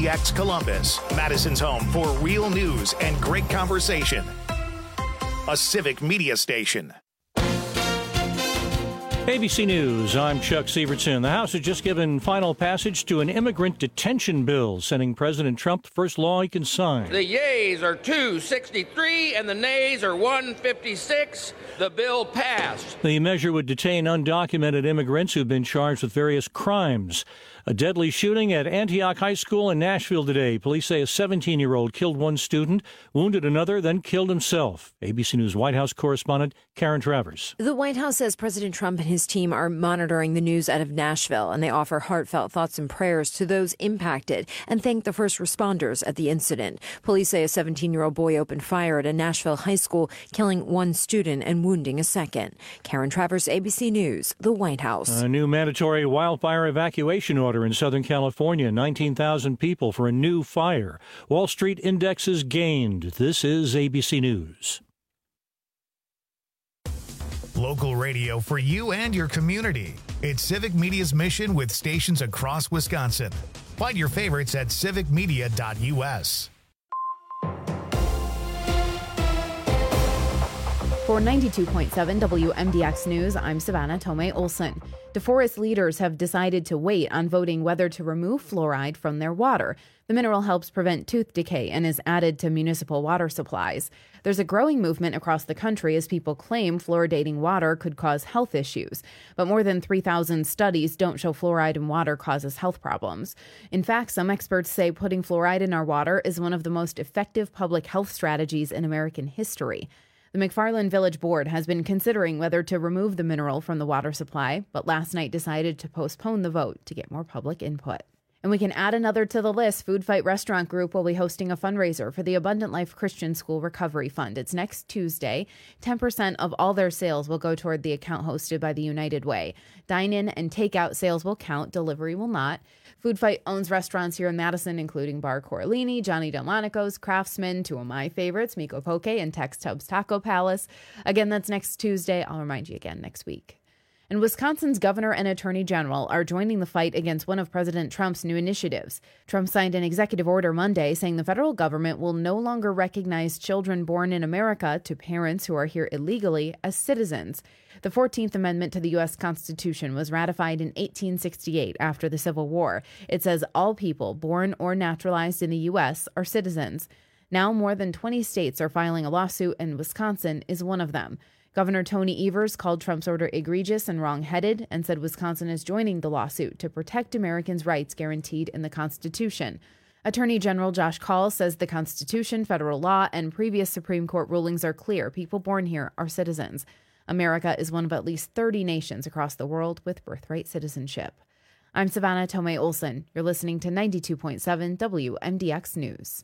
WMDX Columbus, Madison's home for real news and great conversation. A civic media station. ABC News, I'm Chuck Sievertson. The House has just given final passage to an immigrant detention bill, sending President Trump the first law he can sign. The yeas are 263 and the nays are 156. The bill passed. The measure would detain undocumented immigrants who've been charged with various crimes. A deadly shooting at Antioch High School in Nashville today. Police say a 17-year-old killed one student, wounded another, then killed himself. ABC News White House correspondent Karen Travers. The White House says President Trump and his team are monitoring the news out of Nashville, and they offer heartfelt thoughts and prayers to those impacted and thank the first responders at the incident. Police say a 17-year-old boy opened fire at a Nashville high school, killing one student and wounding a second. Karen Travers, ABC News, the White House. A new mandatory wildfire evacuation order in Southern California, 19,000 people for a new fire. Wall Street indexes gained. This is ABC News. Local radio for you and your community. It's Civic Media's mission with stations across Wisconsin. Find your favorites at civicmedia.us. For 92.7 WMDX News, I'm Savannah Tomei Olson. DeForest leaders have decided to wait on voting whether to remove fluoride from their water. The mineral helps prevent tooth decay and is added to municipal water supplies. There's a growing movement across the country as people claim fluoridating water could cause health issues. But more than 3,000 studies don't show fluoride in water causes health problems. In fact, some experts say putting fluoride in our water is one of the most effective public health strategies in American history. The McFarland Village Board has been considering whether to remove the mineral from the water supply, but last night decided to postpone the vote to get more public input. And we can add another to the list. Food Fight Restaurant Group will be hosting a fundraiser for the Abundant Life Christian School Recovery Fund. It's next Tuesday. 10% of all their sales will go toward the account hosted by the United Way. Dine-in and takeout sales will count. Delivery will not. Food Fight owns restaurants here in Madison, including Bar Coralini, Johnny Delmonico's, Craftsman, two of my favorites, Miko Poke and Tex Tubbs Taco Palace. Again, that's next Tuesday. I'll remind you again next week. And Wisconsin's governor and attorney general are joining the fight against one of President Trump's new initiatives. Trump signed an executive order Monday saying the federal government will no longer recognize children born in America to parents who are here illegally as citizens. The 14th Amendment to the U.S. Constitution was ratified in 1868 after the Civil War. It says all people born or naturalized in the U.S. are citizens. Now more than 20 states are filing a lawsuit, and Wisconsin is one of them. Governor Tony Evers called Trump's order egregious and wrong-headed and said Wisconsin is joining the lawsuit to protect Americans' rights guaranteed in the Constitution. Attorney General Josh Kaul says the Constitution, federal law, and previous Supreme Court rulings are clear. People born here are citizens. America is one of at least 30 nations across the world with birthright citizenship. I'm Savannah Tomei Olson. You're listening to 92.7 WMDX News.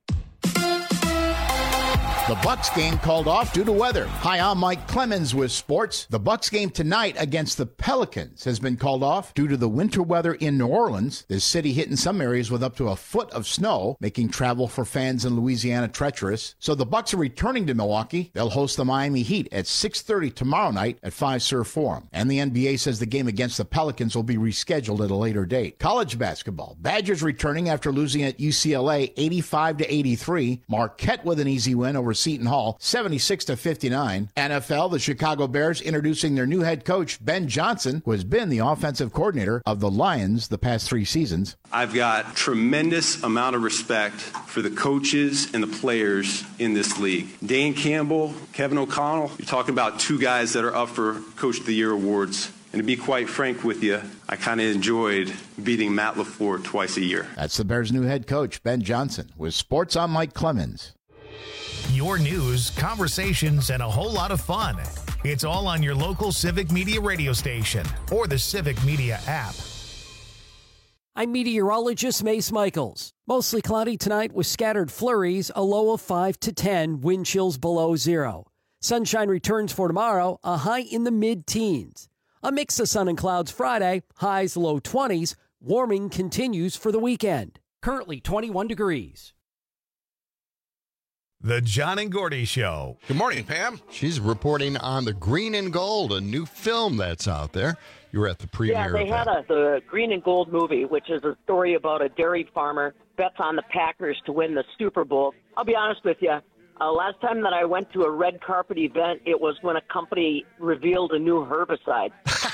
The Bucs game called off due to weather. Hi, I'm Mike Clemens with sports. The Bucs game tonight against the Pelicans has been called off due to the winter weather in New Orleans. The city hit in some areas with up to a foot of snow, making travel for fans in Louisiana treacherous. So the Bucs are returning to Milwaukee. They'll host the Miami Heat at 6:30 tomorrow night at Fiserv Forum. And the NBA says the game against the Pelicans will be rescheduled at a later date. College basketball. Badgers returning after losing at UCLA 85-83. Marquette with an easy win over Seton Hall, 76-59. NFL, the Chicago Bears introducing their new head coach, Ben Johnson, who has been the offensive coordinator of the Lions the past 3 seasons. I've got tremendous amount of respect for the coaches and the players in this league. Dan Campbell, Kevin O'Connell, you're talking about two guys that are up for Coach of the Year awards. And to be quite frank with you, I kind of enjoyed beating Matt LaFleur twice a year. That's the Bears' new head coach, Ben Johnson. With sports, I'm Mike Clemens. Your news, conversations, and a whole lot of fun. It's all on your local Civic Media radio station or the Civic Media app. I'm meteorologist Mace Michaels. Mostly cloudy tonight with scattered flurries, a low of 5 to 10, wind chills below 0. Sunshine returns for tomorrow, a high in the mid-teens. A mix of sun and clouds Friday, highs low 20s. Warming continues for the weekend. Currently 21 degrees. The John and Gordy Show. Good morning, Pam. She's reporting on the Green and Gold, a new film that's out there. You were at the premiere. Yeah, they had the Green and Gold movie, which is a story about a dairy farmer bets on the Packers to win the Super Bowl. I'll be honest with you. Last time that I went to a red carpet event, it was when a company revealed a new herbicide.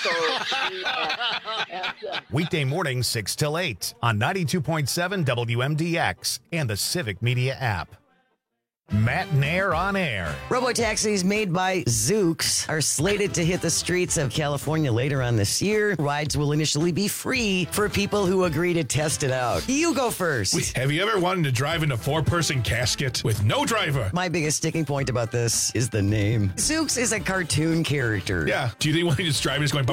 Weekday mornings 6 till 8 on 92.7 WMDX and the Civic Media app. Matt Nair on air. Robotaxis made by Zoox are slated to hit the streets of California later on this year. Rides will initially be free for people who agree to test it out. You go first. Wait, have you ever wanted to drive in a 4-person casket with no driver? My biggest sticking point about this is the name. Zoox is a cartoon character. Yeah. Do you think when he's driving, he's going...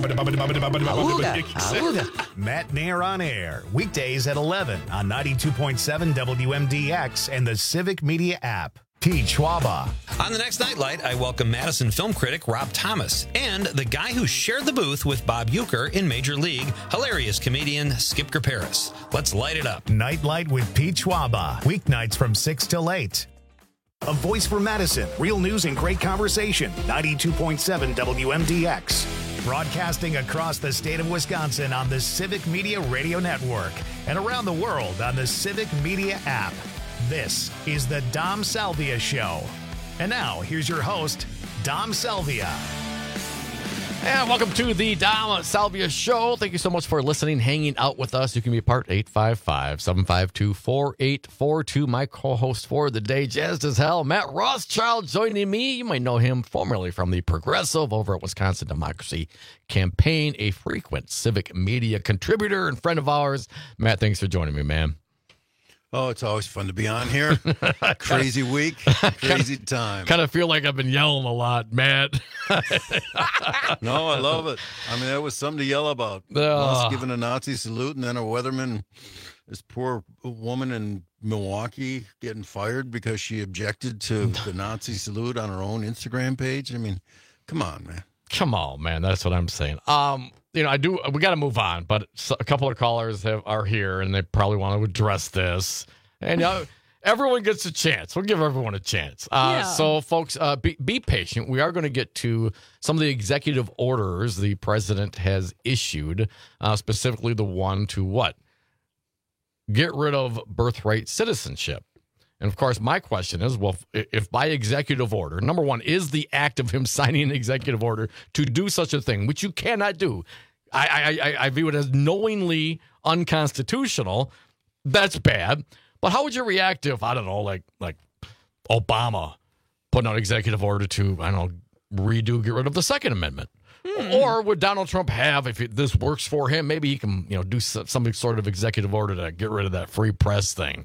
Matt Nair on air. Weekdays at 11 on 92.7 WMDX and the Civic Media app. Pete Schwaba. On the next Nightlight, I welcome Madison film critic Rob Thomas and the guy who shared the booth with Bob Uecker in Major League, hilarious comedian Skip Graperis. Let's light it up. Nightlight with Pete Schwaba. Weeknights from 6 till 8. A voice for Madison. Real news and great conversation. 92.7 WMDX. Broadcasting across the state of Wisconsin on the Civic Media Radio Network and around the world on the Civic Media app. This is the Dom Salvia Show. And now, here's your host, Dom Salvia. And welcome to the Dom Salvia Show. Thank you so much for listening, hanging out with us. You can be a part 855-752-4842. My co-host for the day, jazzed as hell, Matt Rothschild, joining me. You might know him formerly from the Progressive over at Wisconsin Democracy Campaign, a frequent Civic Media contributor and friend of ours. Matt, thanks for joining me, man. Oh, it's always fun to be on here. Crazy week, crazy time. Kind of feel like I've been yelling a lot, Matt. No, I love it. I mean, that was something to yell about. Us giving a Nazi salute, and then a weatherman, this poor woman in Milwaukee, getting fired because she objected to the Nazi salute on her own Instagram page. I mean, come on, man. Come on, man. That's what I'm saying. We got to move on, but a couple of callers are here, and they probably want to address this. And everyone gets a chance. We'll give everyone a chance. So, folks, be patient. We are going to get to some of the executive orders the president has issued, specifically the one to what? Get rid of birthright citizenship. And, of course, my question is, well, if by executive order, number one, is the act of him signing an executive order to do such a thing, which you cannot do. I view it as knowingly unconstitutional. That's bad. But how would you react if, I don't know, like Obama putting out executive order to, I don't know, get rid of the Second Amendment? Or would Donald Trump have, if this works for him, maybe he can, do some sort of executive order to get rid of that free press thing.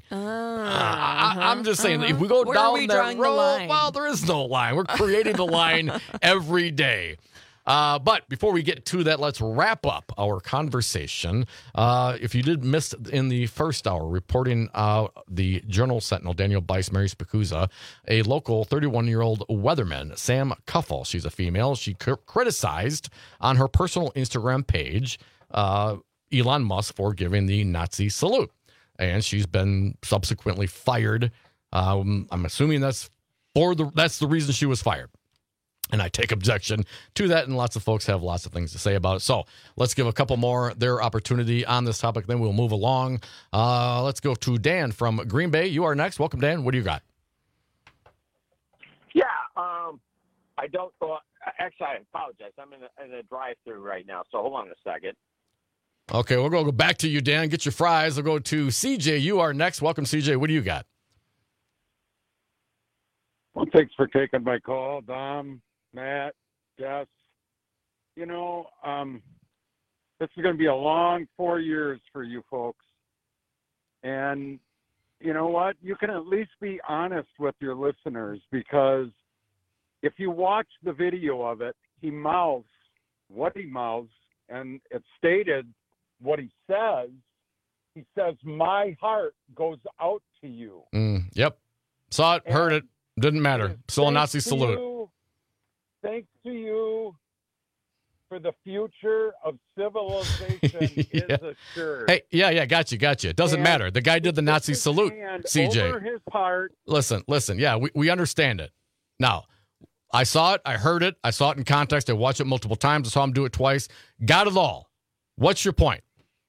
I'm just saying, if we go down that road, well, there is no line. We're creating the line every day. But before we get to that, let's wrap up our conversation. If you did miss in the first hour, reporting the Journal Sentinel, Daniel Bice, Mary Spicuzza, a local 31-year-old weatherman, Sam Cuffle. She's a female. She criticized on her personal Instagram page Elon Musk for giving the Nazi salute. And she's been subsequently fired. I'm assuming that's the reason she was fired. And I take objection to that, and lots of folks have lots of things to say about it. So let's give a couple more their opportunity on this topic, then we'll move along. Let's go to Dan from Green Bay. You are next. Welcome, Dan. What do you got? Yeah, I don't – actually, I apologize. I'm in a drive-thru right now, so hold on a second. Okay, we'll go back to you, Dan. Get your fries. We'll go to CJ. You are next. Welcome, CJ. What do you got? Well, thanks for taking my call, Dom. Matt, Jess, this is going to be a long 4 years for you folks. And you know what? You can at least be honest with your listeners, because if you watch the video of it, he mouths what he mouths, and it's stated what he says. He says, "My heart goes out to you." Yep. Saw it, heard it. Didn't matter. Still a Nazi salute. Thanks to you, for the future of civilization is assured. Hey, yeah, got you. It doesn't matter. The guy did the Nazi salute, CJ. Over his heart. Listen. Yeah, we understand it. Now, I saw it. I heard it. I saw it in context. I watched it multiple times. I saw him do it twice. Got it all. What's your point?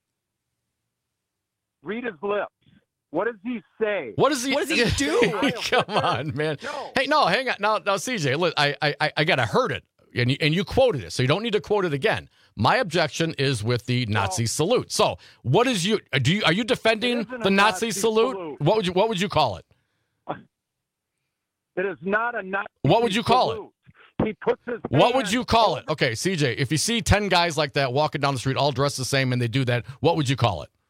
Read his lips. What does he say? What does he do? Come on, man. No. Hey, no, hang on. Now, CJ, look, I heard it, and you quoted it, so you don't need to quote it again. My objection is with the Nazi salute. So, what is are you defending the Nazi salute? What would you call it? It is not a Nazi. What would you call salute. He puts his. What would you call it? Okay, CJ, if you see 10 guys like that walking down the street, all dressed the same, and they do that, what would you call it?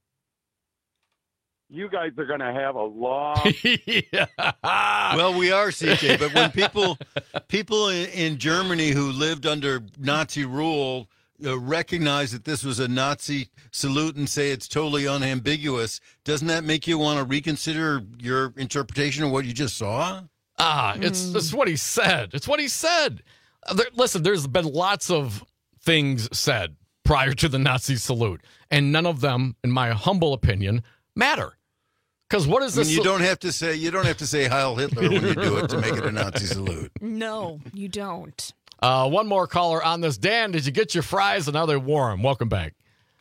You guys are going to have a long. Well, we are, CJ, but when people in Germany who lived under Nazi rule recognize that this was a Nazi salute and say it's totally unambiguous, doesn't that make you want to reconsider your interpretation of what you just saw? It's what he said. It's what he said. Listen, there's been lots of things said prior to the Nazi salute, and none of them, in my humble opinion, matter. Because what is this? You don't have to say Heil Hitler when you do it to make it a Nazi salute. No, you don't. One more caller on this. Dan, did you get your fries? And now they're warm. Welcome back.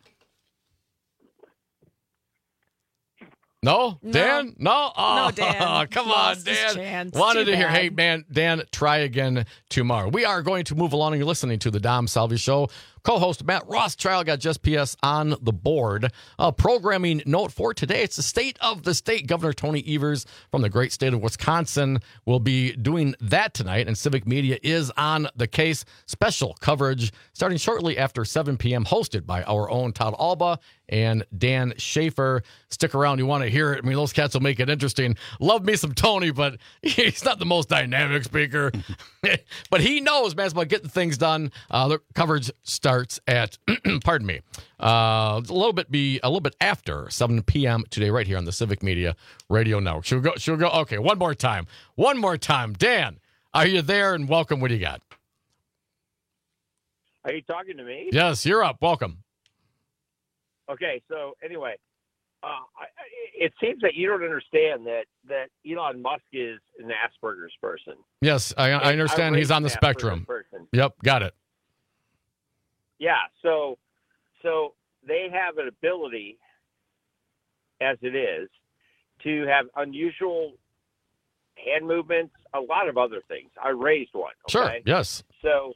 No? Dan? No? Oh, no, Dan. Come on, Dan. Wanted to hear. Hey, man, Dan, try again tomorrow. We are going to move along. You're listening to the Dom Salvi Show. Co-host Matt Rothschild got Just PS on the board. Programming note for today, it's the state of the state. Governor Tony Evers from the great state of Wisconsin will be doing that tonight, and Civic Media is on the case. Special coverage starting shortly after 7 p.m., hosted by our own Todd Alba and Dan Schaefer. Stick around. You want to hear it. I mean, those cats will make it interesting. Love me some Tony, but he's not the most dynamic speaker. But he knows, man, it's about getting things done. The coverage starts at, pardon me, a little bit after 7 p.m. today, right here on the Civic Media Radio Network. Should we go? Okay, one more time. Dan, are you there? And welcome. What do you got? Are you talking to me? Yes, you're up. Welcome. Okay, so anyway, it seems that you don't understand that Elon Musk is an Asperger's person. Yes, I understand he's on the spectrum. Person. Yep, got it. Yeah, so they have an ability, as it is, to have unusual hand movements, a lot of other things. I raised one. Okay? Sure, yes. So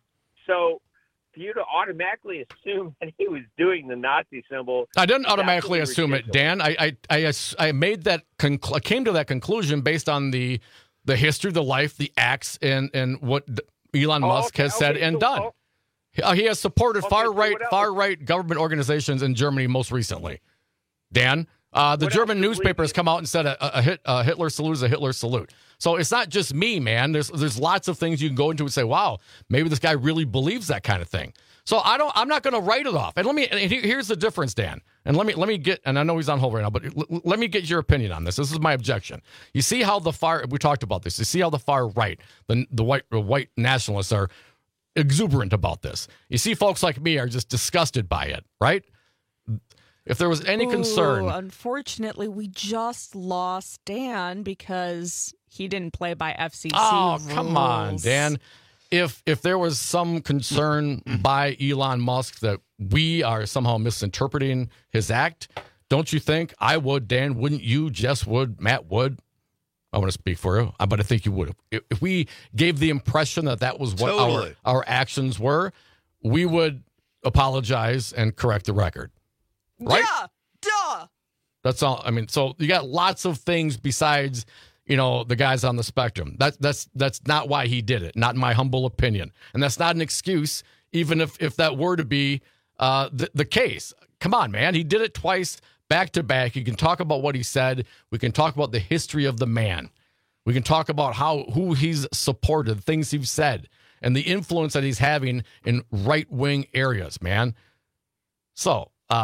for you to automatically assume that he was doing the Nazi symbol. I didn't automatically assume it, Dan. I made that I came to that conclusion based on the history, the life, the acts, and what Elon Musk has said and done. He has supported far right government organizations in Germany most recently. Dan, the German newspaper has come out and said a Hitler salute is a Hitler salute. So it's not just me, man. There's lots of things you can go into and say, wow, maybe this guy really believes that kind of thing. So I'm not going to write it off. And here's the difference, Dan. And let me get, and I know he's on hold right now, but let me get your opinion on this. This is my objection. You see how we talked about this. You see how the far right, the white nationalists are exuberant about this. You see folks like me are just disgusted by it, right? If there was any concern. Unfortunately, we just lost Dan because he didn't play by FCC rules. Come on, Dan. If there was some concern by Elon Musk that we are somehow misinterpreting his act, don't you think I would, Dan? Wouldn't you? Jess would? Matt would? I want to speak for you, but I think you would. If we gave the impression that was what our actions were, we would apologize and correct the record. Right? Yeah, duh. That's all. I mean, so you got lots of things besides, the guys on the spectrum. That's not why he did it, not in my humble opinion. And that's not an excuse, even if that were to be the case. Come on, man. He did it twice, back to back. You can talk about what he said. We can talk about the history of the man. We can talk about who he's supported, things he's said, and the influence that he's having in right-wing areas, man. So,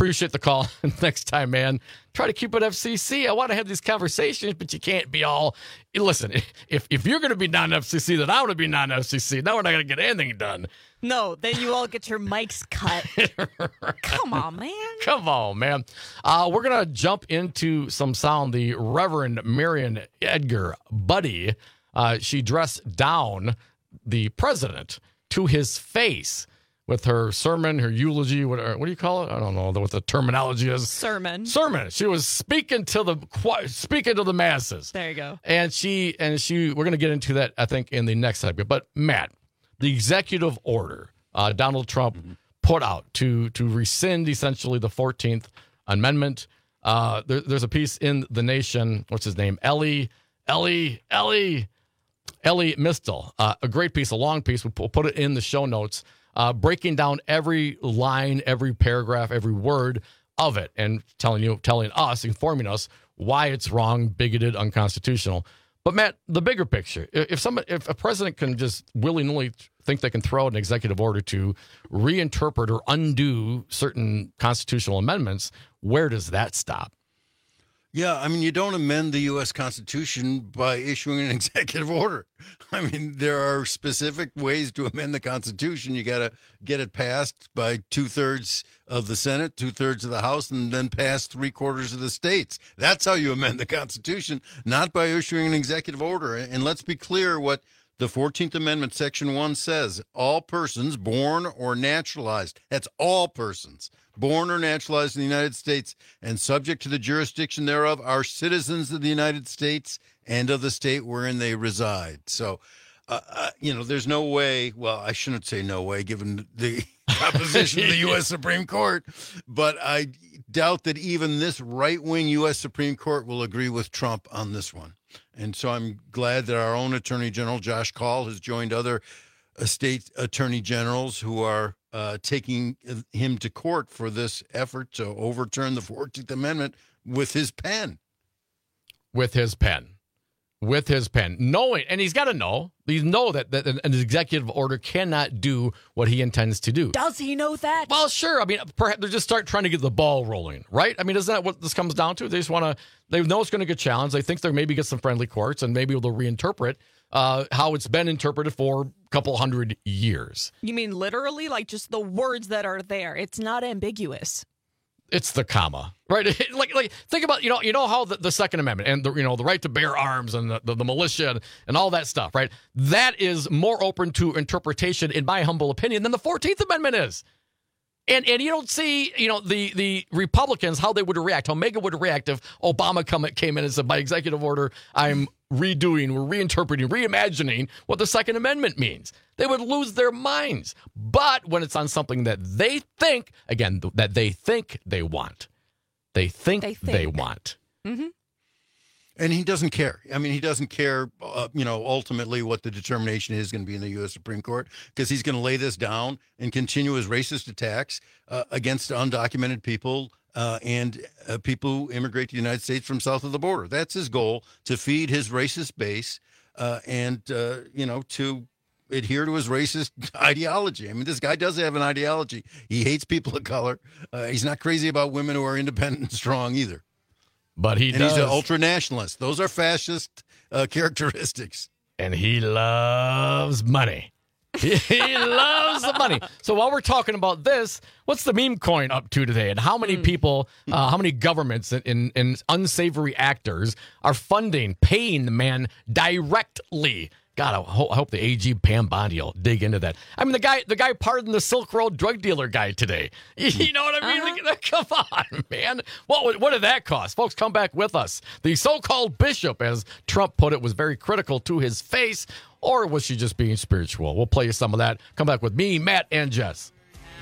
appreciate the call. Next time, man, try to keep it FCC. I want to have these conversations, but you can't be all. Listen, if you're going to be non-FCC, then I want to be non-FCC. Now we're not going to get anything done. No, then you all get your mics cut. Come on, man. Come on, man. We're going to jump into some sound. The Reverend Marion Edgar Buddy, she dressed down the president to his face with her sermon, her eulogy. What do you call it? I don't know what the terminology is. Sermon. She was speaking to the masses. There you go. And we're going to get into that, I think, in the next segment. But Matt, the executive order Donald Trump put out to rescind essentially the 14th Amendment. There's a piece in The Nation. What's his name? Elie Mystal. A great piece, a long piece. We'll put it in the show notes, breaking down every line, every paragraph, every word of it, and telling us, informing us why it's wrong, bigoted, unconstitutional. But Matt, the bigger picture: if a president can just willy-nilly think they can throw out an executive order to reinterpret or undo certain constitutional amendments, where does that stop? Yeah, I mean, you don't amend the U.S. Constitution by issuing an executive order. I mean, there are specific ways to amend the Constitution. You got to get it passed by 2/3 of the Senate, 2/3 of the House, and then pass 3/4 of the states. That's how you amend the Constitution, not by issuing an executive order. And let's be clear what the 14th Amendment, Section 1 says. All persons born or naturalized, that's all persons, born or naturalized in the United States and subject to the jurisdiction thereof are citizens of the United States and of the state wherein they reside. So, there's no way, well, I shouldn't say no way given the composition of the U.S. Supreme Court, but I doubt that even this right-wing U.S. Supreme Court will agree with Trump on this one. And so I'm glad that our own Attorney General, Josh Kaul, has joined other state attorney generals who are taking him to court for this effort to overturn the 14th Amendment with his pen. With his pen. Knowing, and he's got to know, that an executive order cannot do what he intends to do. Does he know that? Well, sure. I mean, perhaps they're just trying to get the ball rolling, right? I mean, isn't that what this comes down to? They just they know it's going to get challenged. They think they'll maybe get some friendly courts and maybe they'll reinterpret how it's been interpreted for a couple hundred years. You mean literally, like just the words that are there? It's not ambiguous. It's the comma, right? like think about, you know how the Second Amendment and the right to bear arms and the militia and all that stuff, right? That is more open to interpretation, in my humble opinion, than the 14th Amendment is. And you don't see, the Republicans, how they would react, how MAGA would react if Obama came in and said, by executive order, I'm reinterpreting, reimagining what the Second Amendment means. They would lose their minds. But when it's on something that they think, again, that they think they want, they want. Mm-hmm. And he doesn't care. I mean, he doesn't care, ultimately what the determination is going to be in the U.S. Supreme Court, because he's going to lay this down and continue his racist attacks against undocumented people and people who immigrate to the United States from south of the border. That's his goal, to feed his racist base and to adhere to his racist ideology. I mean, this guy does have an ideology. He hates people of color. He's not crazy about women who are independent and strong either. But he's an ultra-nationalist. Those are fascist characteristics. And he loves money. He loves the money. So while we're talking about this, what's the meme coin up to today? And how many people, how many governments and unsavory actors are paying the man directly? God, I hope the AG Pam Bondi will dig into that. I mean, the guy pardoned the Silk Road drug dealer guy today. You know what I mean? Uh-huh. Come on, man. What did that cost? Folks, come back with us. The so-called bishop, as Trump put it, was very critical to his face, or was she just being spiritual? We'll play you some of that. Come back with me, Matt, and Jess.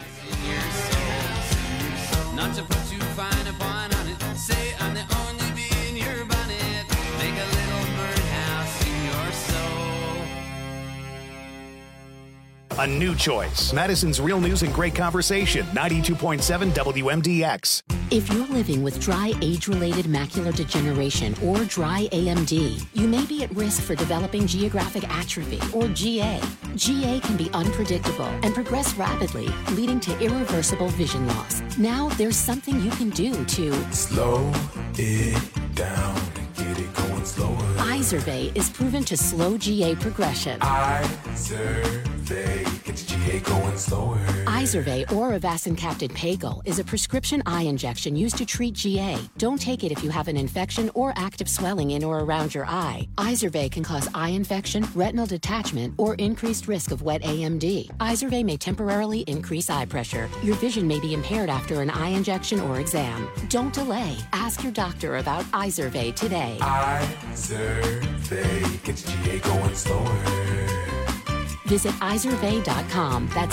Not to put too fine a point on it. Say I'm the only bee in your bonnet. Make a little birdhouse in your soul. A new choice. Madison's Real News and Great Conversation. 92.7 WMDX. If you're living with dry age-related macular degeneration or dry AMD, you may be at risk for developing geographic atrophy or GA. GA can be unpredictable and progress rapidly, leading to irreversible vision loss. Now there's something you can do to slow it down and get it going slower. Izervay is proven to slow GA progression. Izervay gets GA going slower. Izervay or avacincaptad pagel is a prescription eye injection used to treat GA. Don't take it if you have an infection or active swelling in or around your eye. Izervay can cause eye infection, retinal detachment, or increased risk of wet AMD. Izervay may temporarily increase eye pressure. Your vision may be impaired after an eye injection or exam. Don't delay. Ask your doctor about Izervay today. Izervay gets GA going slower. Visit Izervay.com. That's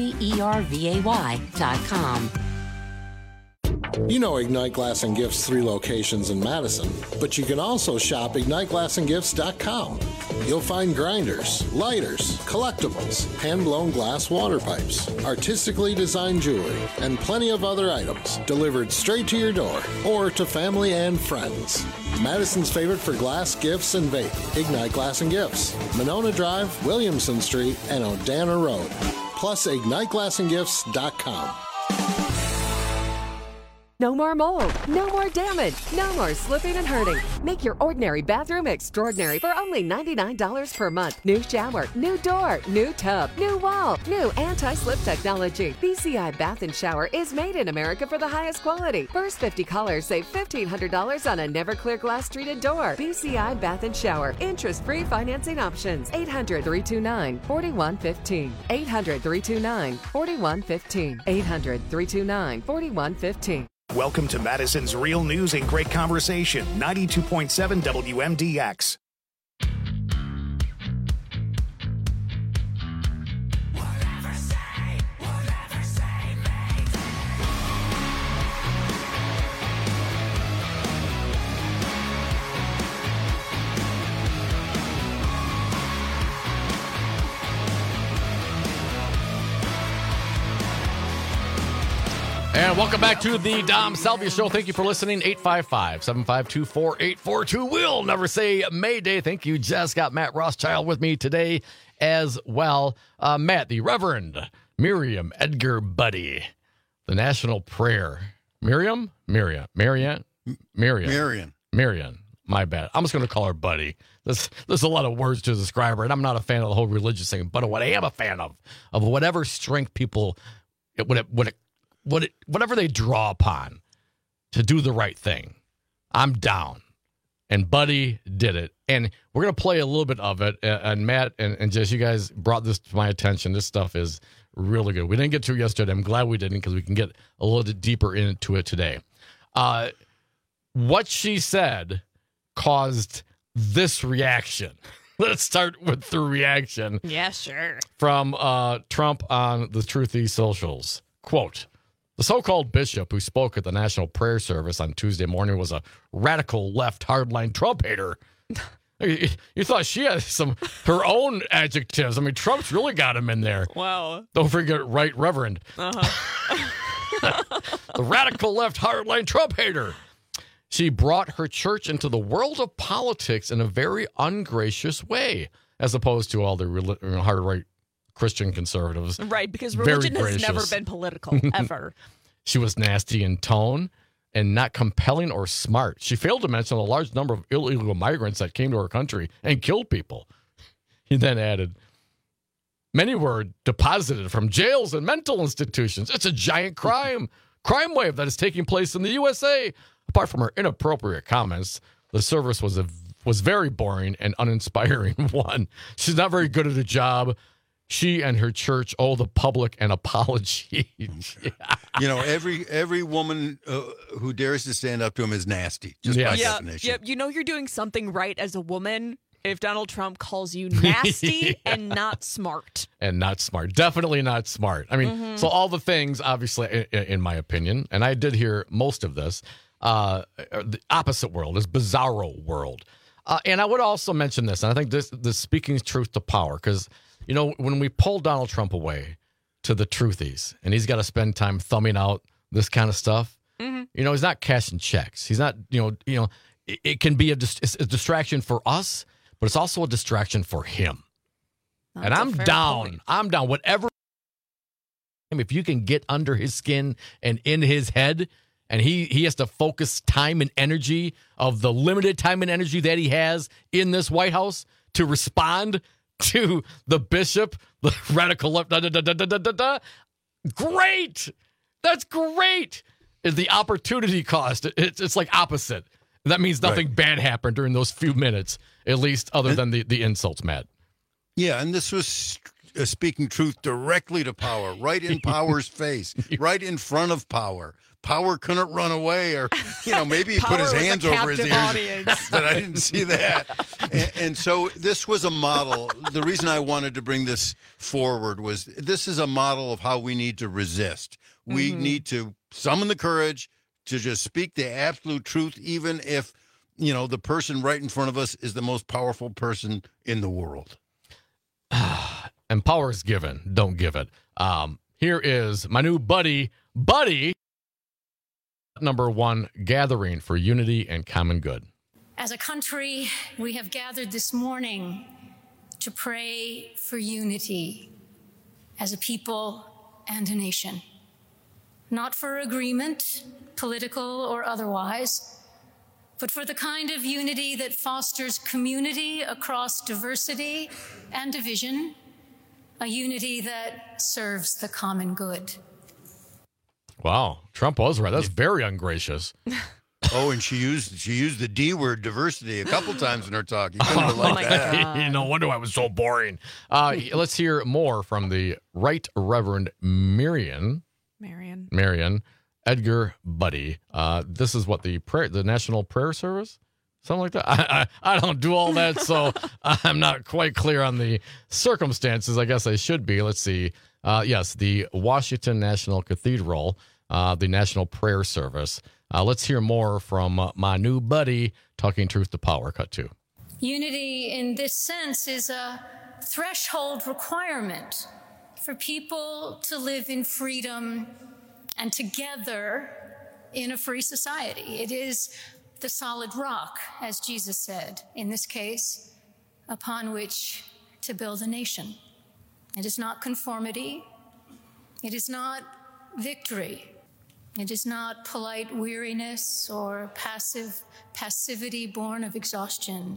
IZERVAY.com. You know Ignite Glass and Gifts 3 locations in Madison, but you can also shop IgniteGlassandGifts.com. You'll find grinders, lighters, collectibles, hand-blown glass water pipes, artistically designed jewelry, and plenty of other items delivered straight to your door or to family and friends. Madison's favorite for glass, gifts, and vape, Ignite Glass and Gifts, Monona Drive, Williamson Street, and Odana Road. Plus, IgniteGlassandGifts.com. No more mold, no more damage, no more slipping and hurting. Make your ordinary bathroom extraordinary for only $99 per month. New shower, new door, new tub, new wall, new anti-slip technology. BCI Bath and Shower is made in America for the highest quality. First 50 callers save $1,500 on a never clear glass treated door. BCI Bath and Shower. Interest-free financing options. 800-329-4115. 800-329-4115. 800-329-4115. Welcome to Madison's Real News and Great Conversation. 92.7 WMDX. And welcome back to the Dom Salvia Show. Thank you for listening. 855-752-4842. We'll never say Mayday. Thank you, Jess. Got Matt Rothschild with me today as well. Matt, the Reverend Miriam Edgar Buddy, the National Prayer. Miriam? Marian. My bad. I'm just going to call her Buddy. There's a lot of words to describe her, and I'm not a fan of the whole religious thing. But what I am a fan of whatever strength people, whatever they draw upon to do the right thing, I'm down. And Buddy did it. And we're going to play a little bit of it. And Matt and Jess, you guys brought this to my attention. This stuff is really good. We didn't get to it yesterday. I'm glad we didn't because we can get a little bit deeper into it today. What she said caused this reaction. Let's start with the reaction. Yeah, sure. From Trump on the Truthy socials. Quote, the so-called bishop who spoke at the National Prayer Service on Tuesday morning was a radical left hardline Trump hater. You thought she had her own adjectives. I mean, Trump's really got him in there. Wow. Don't forget Right Reverend. Uh-huh. The radical left hardline Trump hater. She brought her church into the world of politics in a very ungracious way, as opposed to all the hard right Christian conservatives. Right, because religion has never been political, ever. She was nasty in tone and not compelling or smart. She failed to mention the large number of illegal migrants that came to her country and killed people. He then added, many were deposited from jails and mental institutions. It's a giant crime wave that is taking place in the USA. Apart from her inappropriate comments, the service was very boring and uninspiring one. She's not very good at her job. She and her church owe the public an apology. You know, every woman who dares to stand up to him is nasty, just by definition. Yeah, you know you're doing something right as a woman if Donald Trump calls you nasty and not smart. And not smart. Definitely not smart. I mean, so all the things, obviously, in my opinion, and I did hear most of this, the opposite world, this bizarro world. And I would also mention this, and I think this speaking truth to power, because You know, when we pull Donald Trump away to the truthies, and he's got to spend time thumbing out this kind of stuff, you know, he's not cashing checks. He's not, it can be a distraction for us, but it's also a distraction for him. And I'm down. Point. I'm down. Whatever. If you can get under his skin and in his head, and he has to focus time and energy of the limited time and energy that he has in this White House to respond to the bishop, the radical left. Great. That's great. Is the opportunity cost. It's like opposite. That means nothing bad happened during those few minutes, at least other than the insults, Matt. Yeah, and this was speaking truth directly to power, right in power's face, right in front of power. Power couldn't run away, or maybe he put his hands over his ears, but I didn't see that. And so this was a model. The reason I wanted to bring this forward was this is a model of how we need to resist. We need to summon the courage to just speak the absolute truth, even if the person right in front of us is the most powerful person in the world. And power is given. Don't give it. Here is my new buddy. Number 1, gathering for unity and common good. As a country, we have gathered this morning to pray for unity as a people and a nation. Not for agreement, political or otherwise, but for the kind of unity that fosters community across diversity and division, a unity that serves the common good. Wow, Trump was right. That's very ungracious. Oh, and she used the D word, diversity, a couple times in her talk. You couldn't have liked that. No wonder I was so boring. Let's hear more from the Right Reverend Marion Edgar Buddy. This is what the National Prayer Service, something like that. I don't do all that, so I'm not quite clear on the circumstances. I guess I should be. Let's see. Yes, the Washington National Cathedral, the National Prayer Service. Let's hear more from my new buddy talking truth to power. Cut 2. Unity in this sense is a threshold requirement for people to live in freedom and together in a free society. It is the solid rock, as Jesus said, in this case, upon which to build a nation. It is not conformity. It is not victory. It is not polite weariness or passivity born of exhaustion.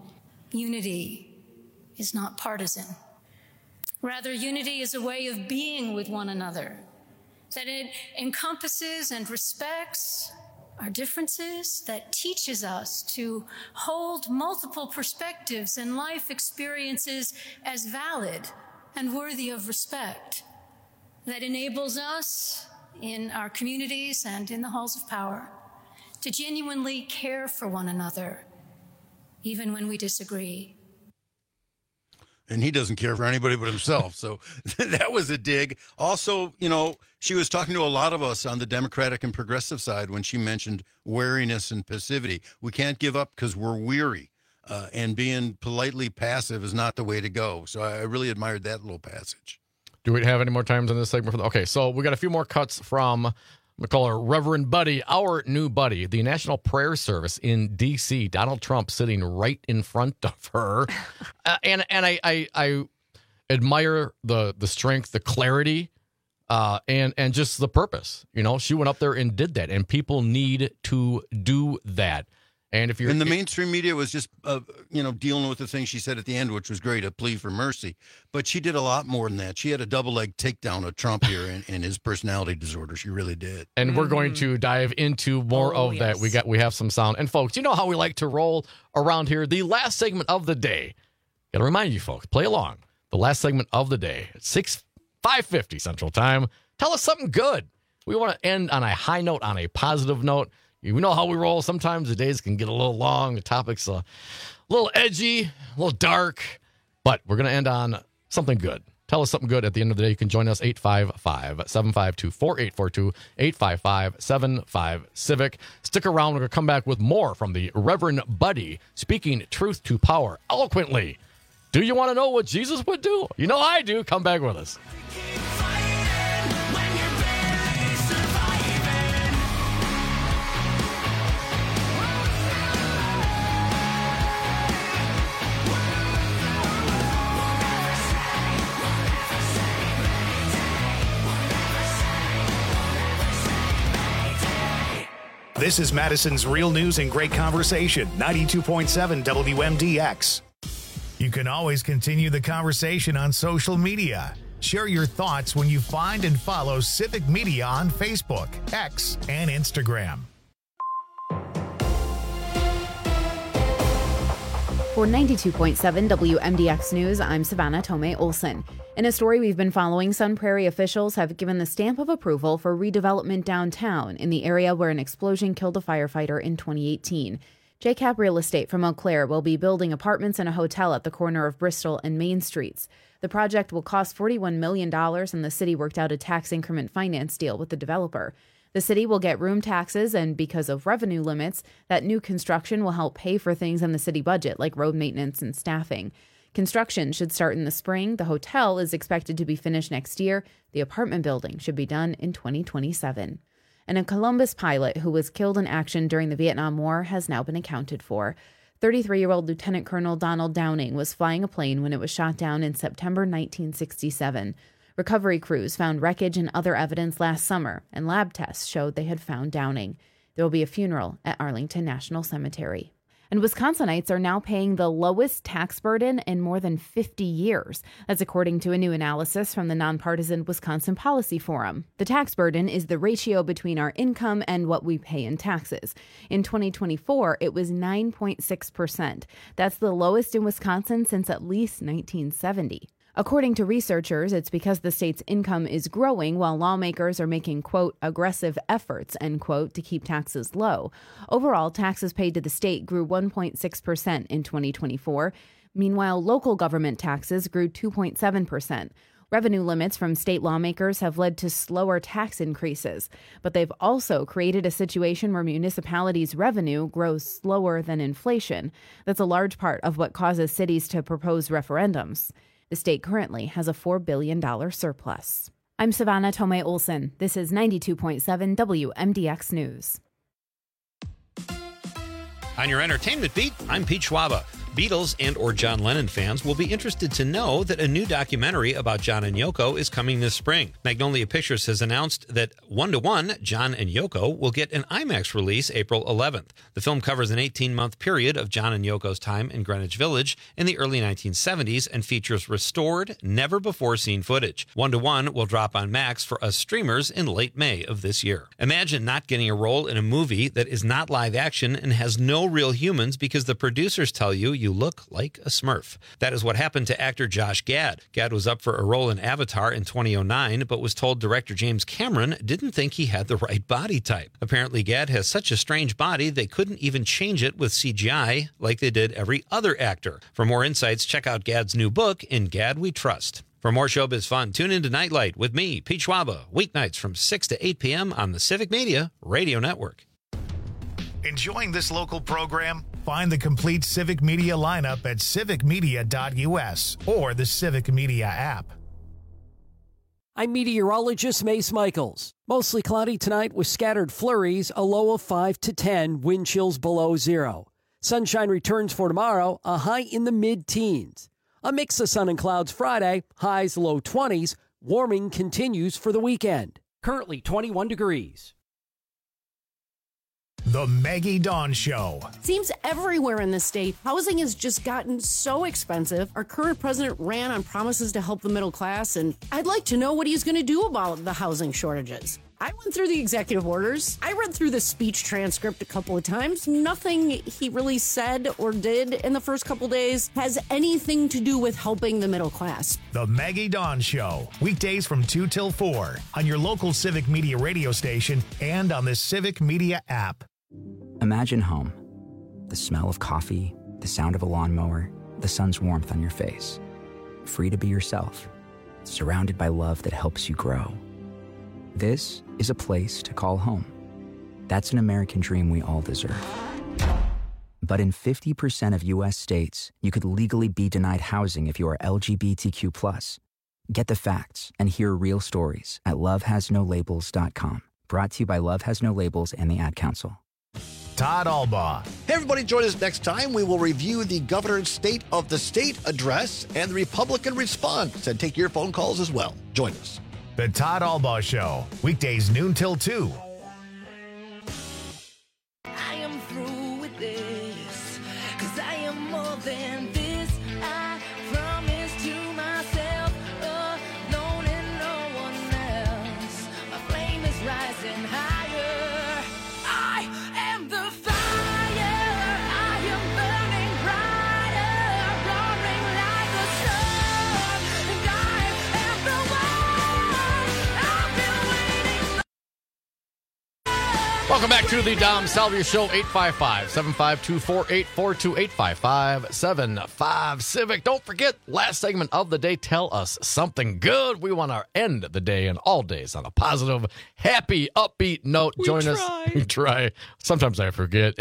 Unity is not partisan. Rather, unity is a way of being with one another, that it encompasses and respects our differences, that teaches us to hold multiple perspectives and life experiences as valid and worthy of respect, that enables us in our communities and in the halls of power to genuinely care for one another, even when we disagree. And he doesn't care for anybody but himself. So that was a dig. Also, she was talking to a lot of us on the Democratic and progressive side when she mentioned wariness and passivity. We can't give up because we're weary. And being politely passive is not the way to go. So I really admired that little passage. Do we have any more times in this segment? Okay, so we got a few more cuts from, we call her Reverend Buddy, our new buddy, the National Prayer Service in D.C. Donald Trump sitting right in front of her. And I admire the strength, the clarity, and just the purpose. She went up there and did that, and people need to do that. And if you're in the mainstream media was just, dealing with the thing she said at the end, which was great, a plea for mercy. But she did a lot more than that. She had a double-leg takedown of Trump here and his personality disorder. She really did. And we're going to dive into more of that. We have some sound. And folks, you know how we like to roll around here. The last segment of the day. Got to remind you folks, play along. The last segment of the day, 5:50 Central Time. Tell us something good. We want to end on a high note, on a positive note. You know how we roll. Sometimes the days can get a little long. The topic's a little edgy, a little dark, but we're going to end on something good. Tell us something good at the end of the day. You can join us 855-752-4842, 855-75-CIVIC. Stick around. We're going to come back with more from the Reverend Buddy speaking truth to power eloquently Do you want to know what Jesus would do? You know I do. Come back with us. This is Madison's Real News and Great Conversation, 92.7 WMDX. You can always continue the conversation on social media. Share your thoughts when you find and follow Civic Media on Facebook, X, and Instagram. For 92.7 WMDX News, I'm Savannah Tomei Olson. In a story we've been following, Sun Prairie officials have given the stamp of approval for redevelopment downtown in the area where an explosion killed a firefighter in 2018. JCap Real Estate from Eau Claire will be building apartments and a hotel at the corner of Bristol and Main Streets. The project will cost $41 million, and the city worked out a tax increment finance deal with the developer. The city will get room taxes, and because of revenue limits, that new construction will help pay for things in the city budget, like road maintenance and staffing. Construction should start in the spring. The hotel is expected to be finished next year. The apartment building should be done in 2027. And a Columbus pilot who was killed in action during the Vietnam War has now been accounted for. 33-year-old Lieutenant Colonel Donald Downing was flying a plane when it was shot down in September 1967. Recovery crews found wreckage and other evidence last summer, and lab tests showed they had found Downing. There will be a funeral at Arlington National Cemetery. And Wisconsinites are now paying the lowest tax burden in more than 50 years. That's according to a new analysis from the nonpartisan Wisconsin Policy Forum. The tax burden is the ratio between our income and what we pay in taxes. In 2024, it was 9.6%. That's the lowest in Wisconsin since at least 1970. According to researchers, it's because the state's income is growing while lawmakers are making, quote, aggressive efforts, end quote, to keep taxes low. Overall, taxes paid to the state grew 1.6% in 2024. Meanwhile, local government taxes grew 2.7%. Revenue limits from state lawmakers have led to slower tax increases, but they've also created a situation where municipalities' revenue grows slower than inflation. That's a large part of what causes cities to propose referendums. The state currently has a $4 billion surplus. I'm Savannah Tomei Olson. This is 92.7 WMDX News. On your entertainment beat, I'm Pete Schwaba. Beatles and or John Lennon fans will be interested to know that a new documentary about John and Yoko is coming this spring. Magnolia Pictures has announced that 1-to-1, John and Yoko will get an IMAX release April 11th. The film covers an 18-month period of John and Yoko's time in Greenwich Village in the early 1970s and features restored, never-before-seen footage. 1-to-1 will drop on Max for us streamers in late May of this year. Imagine not getting a role in a movie that is not live action and has no real humans because the producers tell you look like a Smurf. That is what happened to actor Josh Gad. Gad was up for a role in Avatar in 2009, but was told director James Cameron didn't think he had the right body type. Apparently, Gad has such a strange body they couldn't even change it with CGI like they did every other actor. For more insights, check out Gad's new book, In Gad We Trust. For more showbiz fun, tune into Nightlight with me, Pete Schwaba, weeknights from 6 to 8 p.m. on the Civic Media Radio Network. Enjoying this local program? Find the complete Civic Media lineup at civicmedia.us or the Civic Media app. I'm meteorologist Mace Michaels. Mostly cloudy tonight with scattered flurries, a low of 5 to 10, wind chills below zero. Sunshine returns for tomorrow, a high in the mid-teens. A mix of sun and clouds Friday, highs low 20s. Warming continues for the weekend. Currently 21 degrees. The Maggie Dawn Show. Seems everywhere in the state, housing has just gotten so expensive. Our current president ran on promises to help the middle class, and I'd like to know what he's going to do about the housing shortages. I went through the executive orders. I read through the speech transcript a couple of times. Nothing he really said or did in the first couple days has anything to do with helping the middle class. The Maggie Dawn Show. Weekdays from 2 till 4 on your local Civic Media radio station and on the Civic Media app. Imagine home. The smell of coffee, the sound of a lawnmower, the sun's warmth on your face. Free to be yourself. Surrounded by love that helps you grow. This is a place to call home. That's an American dream we all deserve. But in 50% of U.S. states, you could legally be denied housing if you are LGBTQ+. Get the facts and hear real stories at lovehasnolabels.com. Brought to you by Love Has No Labels and the Ad Council. Todd Albaugh. Hey, everybody, join us next time. We will review the governor's State of the State address and the Republican response and take your phone calls as well. Join us. The Todd Albaugh Show, weekdays noon till 2. I am through with this, 'cause I am more than this. I promise to myself, alone and no one else. My flame is rising higher. I am the fire. I am burning brighter, roaring like a sun. And I am the one I've been waiting for. Welcome back to the Dom Salvia Show, 855-752-4842, 855-75 Don't forget, last segment of the day, tell us something good. We want to end the day and all days on a positive, happy, upbeat note. Join us. We try. Sometimes I forget.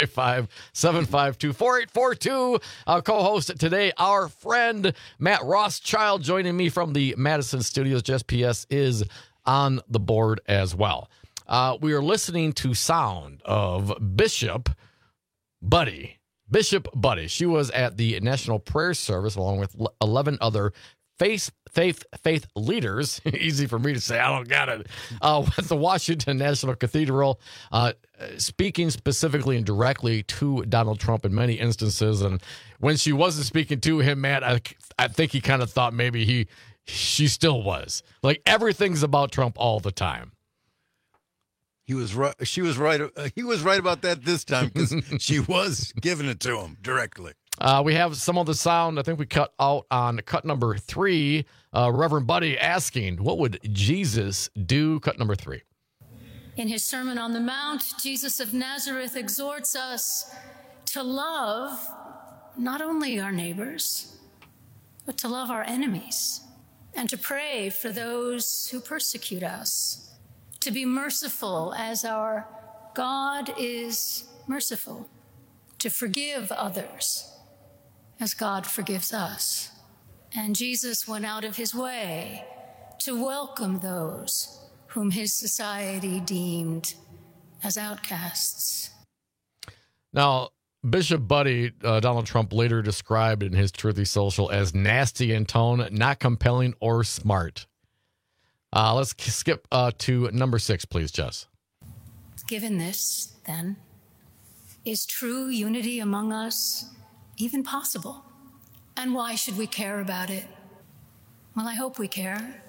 855-752-4842. Our co-host today, our friend Matt Rothschild, joining me from the Madison studios. Jess PS is on the board as well. We are listening to sound of Bishop Buddy. She was at the National Prayer Service along with 11 other faith leaders. Easy for me to say, I don't got it. At the Washington National Cathedral, speaking specifically and directly to Donald Trump in many instances. And when she wasn't speaking to him, Matt, I think he kind of thought maybe she still was. Like, everything's about Trump all the time. He was right. She was right. He was right about that this time because she was giving it to him directly. We have some of the sound. I think we cut out on cut number 3. Reverend Buddy asking, what would Jesus do? Cut number 3. In his Sermon on the Mount, Jesus of Nazareth exhorts us to love not only our neighbors, but to love our enemies and to pray for those who persecute us. To be merciful as our God is merciful, to forgive others as God forgives us. And Jesus went out of his way to welcome those whom his society deemed as outcasts. Now, Bishop Buddy, Donald Trump later described in his Truthy Social as nasty in tone, not compelling or smart. Let's skip to number 6, please, Jess. Given this, then, is true unity among us even possible? And why should we care about it? Well, I hope we care.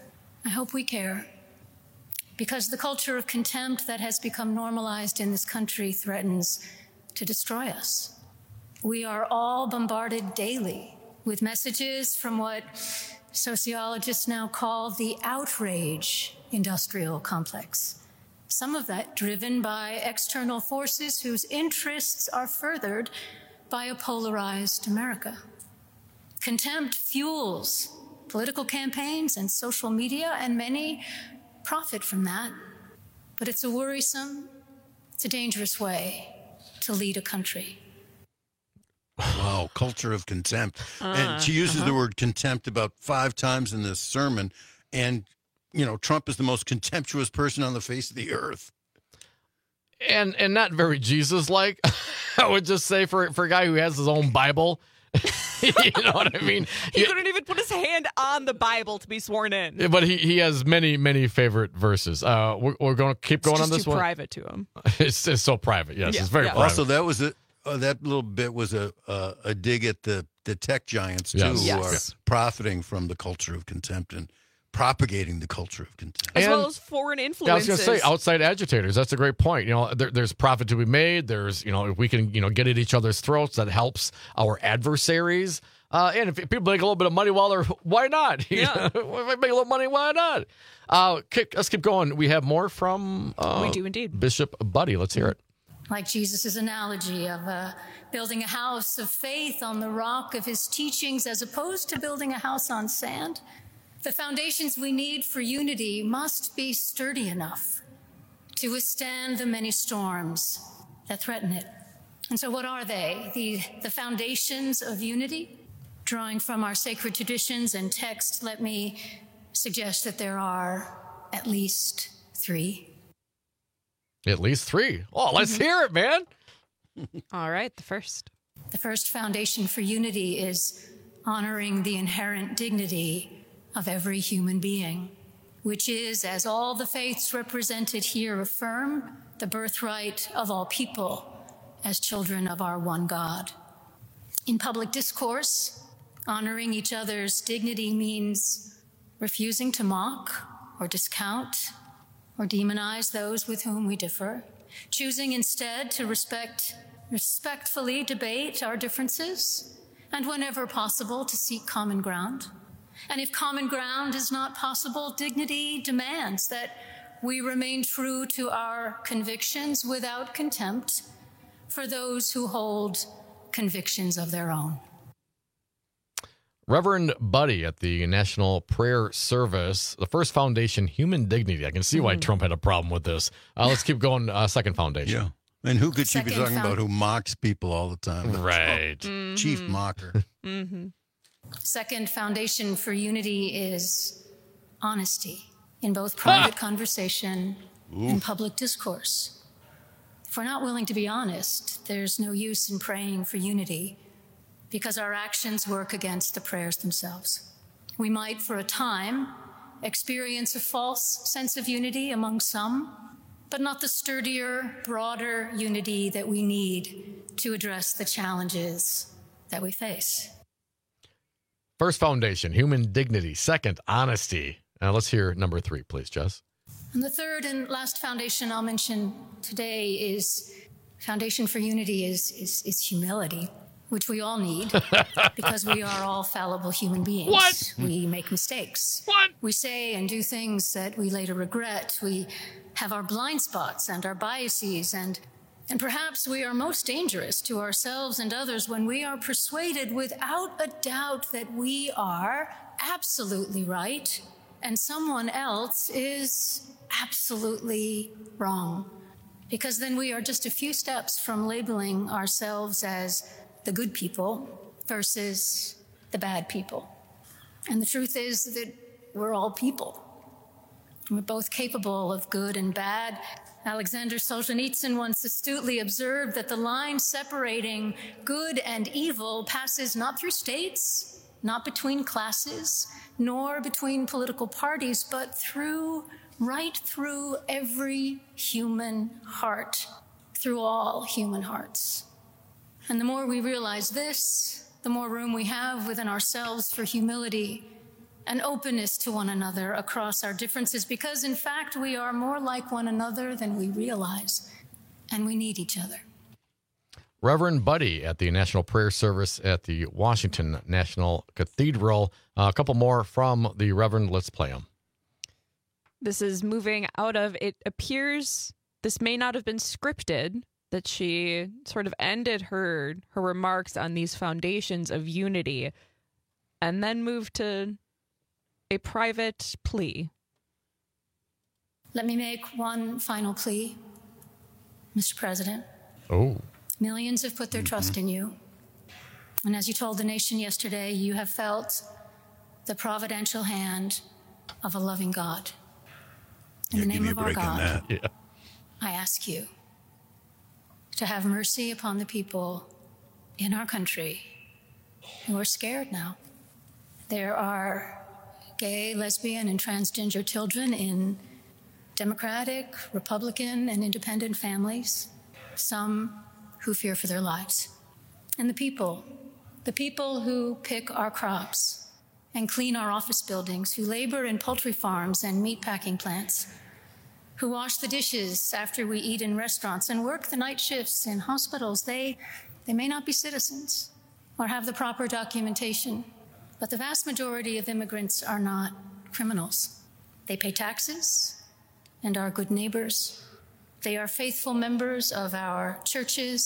Because the culture of contempt that has become normalized in this country threatens to destroy us. We are all bombarded daily with messages from what sociologists now call the outrage industrial complex. Some of that driven by external forces whose interests are furthered by a polarized America. Contempt fuels political campaigns and social media, and many profit from that. But it's a worrisome, it's a dangerous way to lead a country. Wow, culture of contempt. And she uses the word contempt about 5 times in this sermon. And, you know, Trump is the most contemptuous person on the face of the earth. And not very Jesus-like, I would just say, for a guy who has his own Bible. You know what I mean? He couldn't even put his hand on the Bible to be sworn in. But he has many, many favorite verses. We're going to keep going on this one. It's private to him. It's so private. Yes, it's very private. Also, that was that little bit was a dig at the tech giants, too, who are profiting from the culture of contempt and propagating the culture of contempt. As well as foreign influences. I was going to say, outside agitators. That's a great point. You know, there's profit to be made. There's, you know, if we can, you know, get at each other's throats, that helps our adversaries. And if people make a little bit of money while they're, why not? Yeah. If I make a little money, why not? Let's keep going. We have more from we do indeed. Bishop Buddy. Let's hear it. Like Jesus' analogy of building a house of faith on the rock of his teachings as opposed to building a house on sand. The foundations we need for unity must be sturdy enough to withstand the many storms that threaten it. And so what are they? The foundations of unity? Drawing from our sacred traditions and texts, let me suggest that there are at least 3. At least 3. Oh, let's hear it, man. All right, the first. The first foundation for unity is honoring the inherent dignity of every human being, which is, as all the faiths represented here affirm, the birthright of all people as children of our one God. In public discourse, honoring each other's dignity means refusing to mock or discount or demonize those with whom we differ, choosing instead to respectfully debate our differences, and whenever possible, to seek common ground. And if common ground is not possible, dignity demands that we remain true to our convictions without contempt for those who hold convictions of their own. Reverend Buddy at the National Prayer Service, the first foundation, human dignity. I can see why Trump had a problem with this. Let's keep going. Second foundation. Yeah. And who could she be talking about who mocks people all the time? Right. Chief mocker. Second foundation for unity is honesty in both private conversation and public discourse. If we're not willing to be honest, there's no use in praying for unity, because our actions work against the prayers themselves. We might, for a time, experience a false sense of unity among some, but not the sturdier, broader unity that we need to address the challenges that we face. First foundation, human dignity. Second, honesty. Let's hear number 3, please, Jess. And the third and last foundation I'll mention today is foundation for unity is humility, which we all need because we are all fallible human beings. What? We make mistakes. What? We say and do things that we later regret. We have our blind spots and our biases, and perhaps we are most dangerous to ourselves and others when we are persuaded without a doubt that we are absolutely right and someone else is absolutely wrong. Because then we are just a few steps from labeling ourselves as the good people versus the bad people. And the truth is that we're all people. We're both capable of good and bad. Alexander Solzhenitsyn once astutely observed that the line separating good and evil passes not through states, not between classes, nor between political parties, but right through every human heart, through all human hearts. And the more we realize this, the more room we have within ourselves for humility and openness to one another across our differences, because in fact we are more like one another than we realize, and we need each other. Reverend Buddy at the National Prayer Service at the Washington National Cathedral. A couple more from the Reverend. Let's play them. This is moving out of, it appears this may not have been scripted, that she sort of ended her remarks on these foundations of unity and then moved to a private plea. Let me make one final plea, Mr. President. Oh. Millions have put their trust in you. And as you told the nation yesterday, you have felt the providential hand of a loving God. In the name of our God, I ask you to have mercy upon the people in our country who are scared now. There are gay, lesbian, and transgender children in Democratic, Republican, and independent families, some who fear for their lives. And the people who pick our crops and clean our office buildings, who labor in poultry farms and meatpacking plants, who wash the dishes after we eat in restaurants and work the night shifts in hospitals, they may not be citizens or have the proper documentation, but the vast majority of immigrants are not criminals. They pay taxes and are good neighbors. They are faithful members of our churches,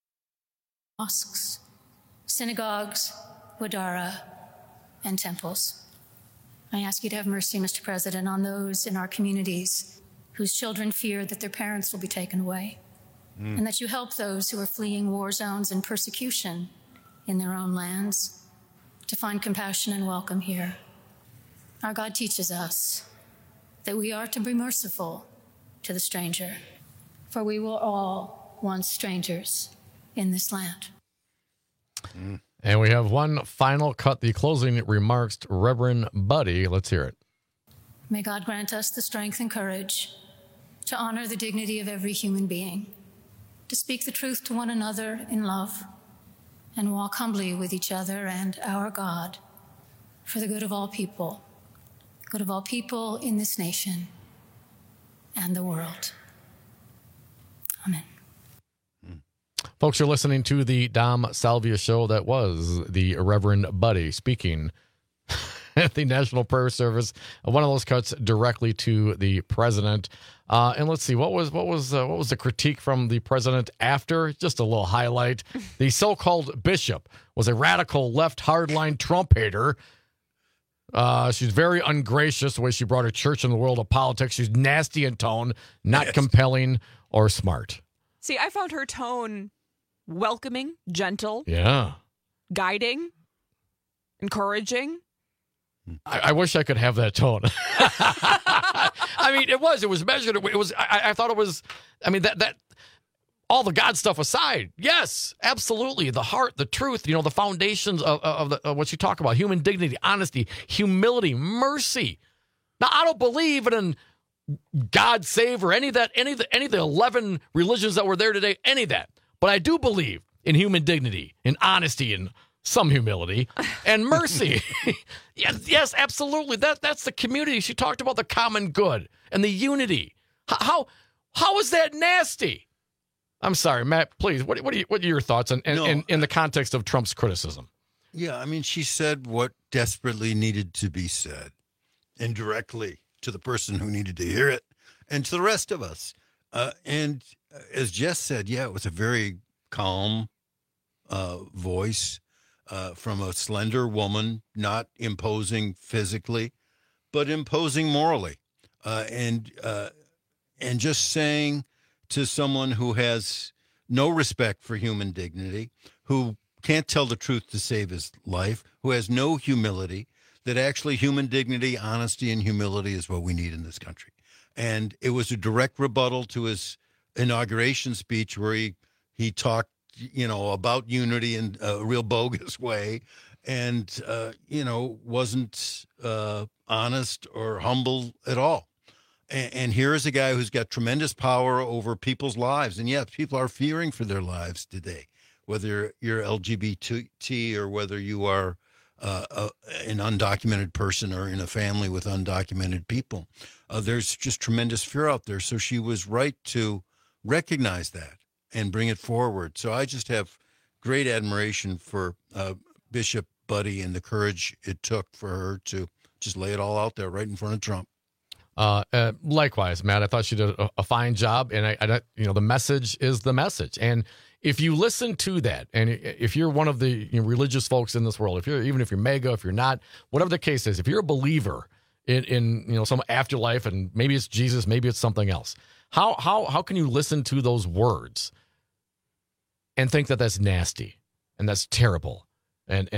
mosques, synagogues, wadara, and temples. I ask you to have mercy, Mr. President, on those in our communities whose children fear that their parents will be taken away, and that you help those who are fleeing war zones and persecution in their own lands to find compassion and welcome here. Our God teaches us that we are to be merciful to the stranger, for we were all once strangers in this land. And we have one final cut, the closing remarks, Reverend Buddy. Let's hear it. May God grant us the strength and courage to honor the dignity of every human being, to speak the truth to one another in love, and walk humbly with each other and our God for the good of all people in this nation and the world. Amen. Folks, you're listening to the Dom Salvia Show. That was the Reverend Buddy speaking at the National Prayer Service. One of those cuts directly to the president. And let's see, what was the critique from the president after? Just a little highlight. The so-called bishop was a radical left hardline Trump hater. She's very ungracious the way she brought her church in the world of politics. She's nasty in tone, not compelling or smart. See, I found her tone welcoming, gentle, guiding, encouraging. I wish I could have that tone. I mean, it was measured. It was. I thought it was. I mean, that all the God stuff aside, yes, absolutely, the heart, the truth, the foundations of what you talk about: human dignity, honesty, humility, mercy. Now, I don't believe in God save or any of the 11 religions that were there today, any of that. But I do believe in human dignity, in honesty, and some humility and mercy. yes, absolutely. That's the community. She talked about the common good and the unity. How is that nasty? I'm sorry, Matt. Please, what are your thoughts in the context of Trump's criticism? Yeah, I mean, she said what desperately needed to be said, and directly to the person who needed to hear it, and to the rest of us. And as Jess said, it was a very calm voice. From a slender woman, not imposing physically, but imposing morally, and just saying to someone who has no respect for human dignity, who can't tell the truth to save his life, who has no humility, that actually human dignity, honesty, and humility is what we need in this country. And it was a direct rebuttal to his inauguration speech where he talked about unity in a real bogus way and, wasn't honest or humble at all. And here is a guy who's got tremendous power over people's lives. And yes, people are fearing for their lives today, whether you're LGBT or whether you are an undocumented person or in a family with undocumented people. There's just tremendous fear out there. So she was right to recognize that and bring it forward. So I just have great admiration for Bishop Buddy and the courage it took for her to just lay it all out there right in front of Trump. Likewise, Matt, I thought she did a fine job, and I the message is the message. And if you listen to that, and if you're one of the religious folks in this world, even if you're mega, if you're not, whatever the case is, if you're a believer in some afterlife, and maybe it's Jesus, maybe it's something else, how can you listen to those words and think that that's nasty and that's terrible and